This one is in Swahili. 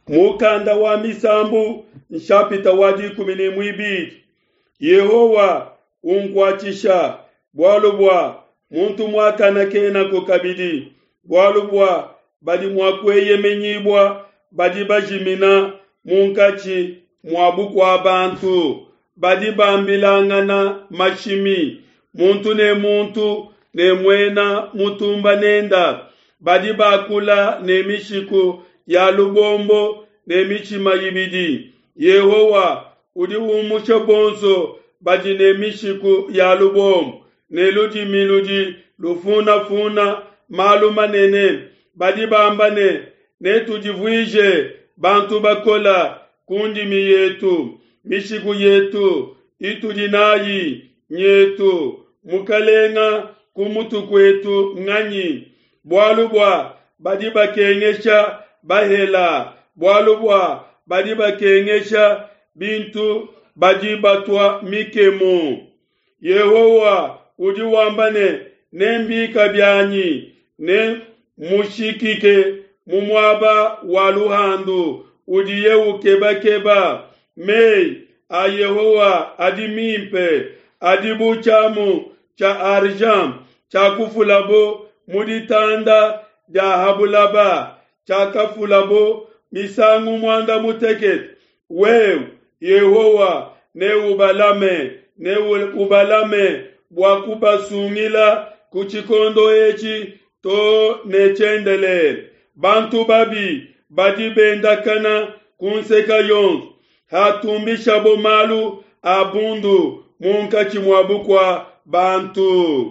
Mukanda wa misambu nshapita wadi 12. Yehowa ungwachisha bwalubwa muntu mwakana kena kukabidi bwalubwa badi mwakweye menyibwa badi bajimina munkachi mwabukwa abantu badi bambilangana machimi muntu ne mwena mutumba nenda badi bakula ne mishiku ya lubombo ne michima yibidi. Yehowa udi umusha bonso badi ne mishiku ya lubombo ne ludi miludi lufuna maluma nene badi bambane ne tujivuije bantu bakola kundimi yetu mishiku yetu itudinayi nyetu mukalenga kumutu kwetu nganyi bwalubwa badi bakengesha bahela bwalubwa badi bakengesha bintu badi batwa mikemu. Yehowa udi wambane nembika byanyi ne mushikike mumwaba waluhandu udi yewu keba mei a Yehowa adi mimpe adi buchamu cha arjam cha kufulabo muditanda ja habulaba cha kafulabo misangu mwanda muteket wew Yehowa ne ubalame bwakubasungila kuchikondo echi to nechendele bantu babi badi bendakana kunseka yonzu hatumbisha bomalu abundu munkachi mwabukwa bantu.